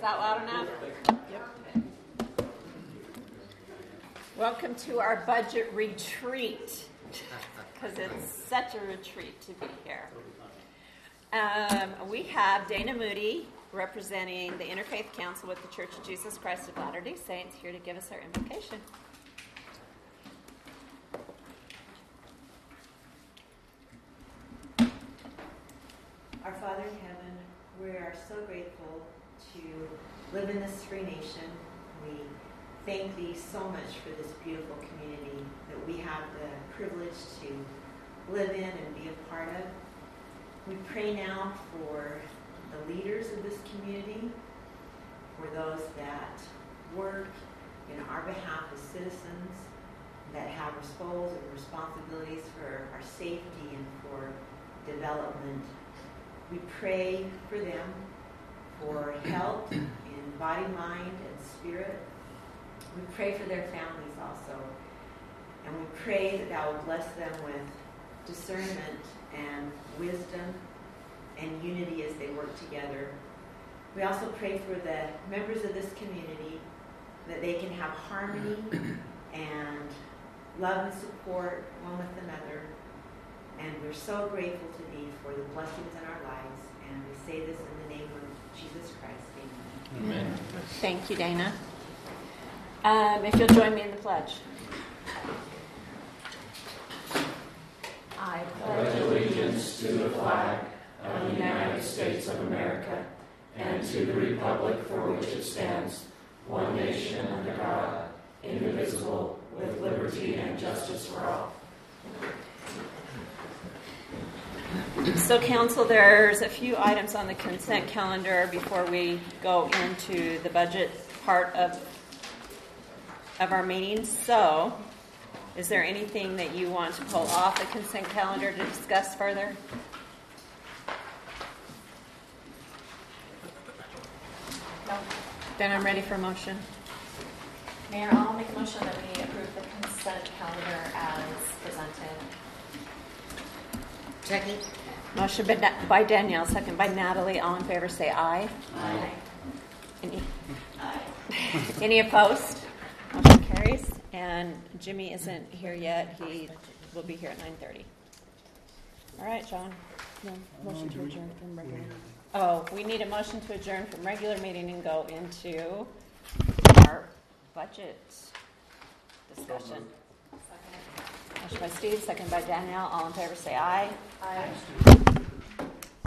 that loud enough? Yep. Welcome to our budget retreat, because it's such a retreat to be here. We have Dana Moody representing the Interfaith Council with the Church of Jesus Christ of Latter-day Saints here to give us our invocation. Our Father in heaven, we are so grateful to live in this free nation. We thank Thee so much for this beautiful community that we have the privilege to live in and be a part of. We pray now for the leaders of this community, for those that work in our behalf as citizens, that have roles and responsibilities for our safety and for development. We pray for them, for health in body, mind, and spirit. We pray for their families also. And we pray that Thou will bless them with discernment and wisdom and unity as they work together. We also pray for the members of this community that they can have harmony and love and support one with another. And we're so grateful to Thee for the blessings in our lives. And we say this in the name of Jesus Christ. Amen. Amen. Thank you, Dana. If you'll join me in the pledge. I pledge allegiance to the flag of the United States of America and to the republic for which it stands, one nation under God, indivisible, with liberty and justice for all. So, Council, there's a few items on the consent calendar before we go into the budget part of our meeting. So, is there anything that you want to pull off the consent calendar to discuss further? No. Then I'm ready for a motion. Mayor, I'll make a motion that we approve the consent calendar as presented. Second. Motion by Danielle, second by Natalie. All in favor say aye. Aye. Any opposed? Motion carries. And Jimmy isn't here yet. He will be here at 9:30. All right, John. No, motion to adjourn from regular meeting. Oh, we need a motion to adjourn from regular meeting and go into our budget discussion. Motion by Steve, second by Danielle. All in favor say aye. Aye.